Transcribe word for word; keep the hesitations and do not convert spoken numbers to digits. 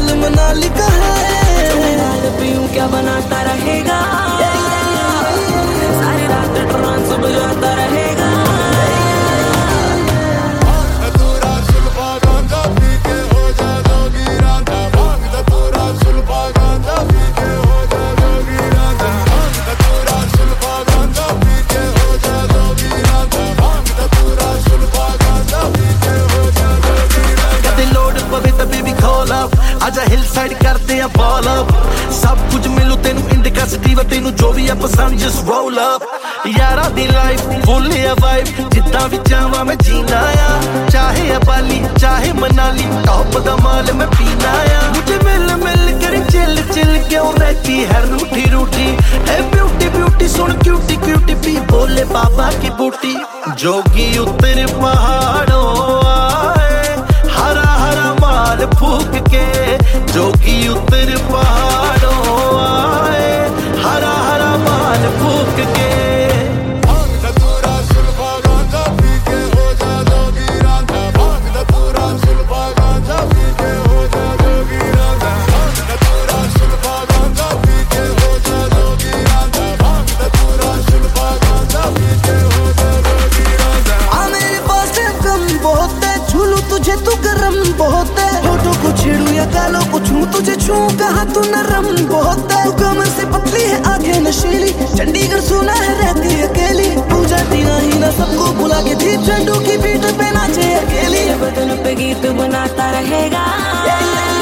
माल मनाली का है। जो मैं दारू पीऊं क्या बनाता रहेगा, सारी रात ट्रांस बजाता रहेगा। आजा हिल साइड करते हैं बॉल अप, सब कुछ मिलू तेनू इंडिका सिटी व तेनू जो भी है पसंद जस्ट रोल अप। यारा दी लाइफ फुल है वाइब, जिद्दां भी चाहवां मैं जीना आ, चाहे है बाली चाहे मनाली टॉप दा माल मैं पीना आ। मुझे मिल मिल कर चिल चिल क्यों रहती है रूठी रूठी, ए ब्यूटी ब्यूटी सुन क्यूटी क्यूटी पी बोले बाबा की बूटी। जोगी उतर पहाड़ों आए हरा हरा माल फूक के, जोगी उतर पहाड़ों आए हरा हरा माल फूक के। तुझे तू गरम बहुत है, होठों को छेड़ू या गालों को छू, तुझे छू कहा तू नरम बहुत है। तू कमर से पतली है आंखें नशीली, चंडीगढ़ सुना है रहती अकेली, तू जाती नहीं ना सबको बुला के थी चंडू की पीठ पे नाचे अकेली। बदन पे गीत बनाता रहेगा।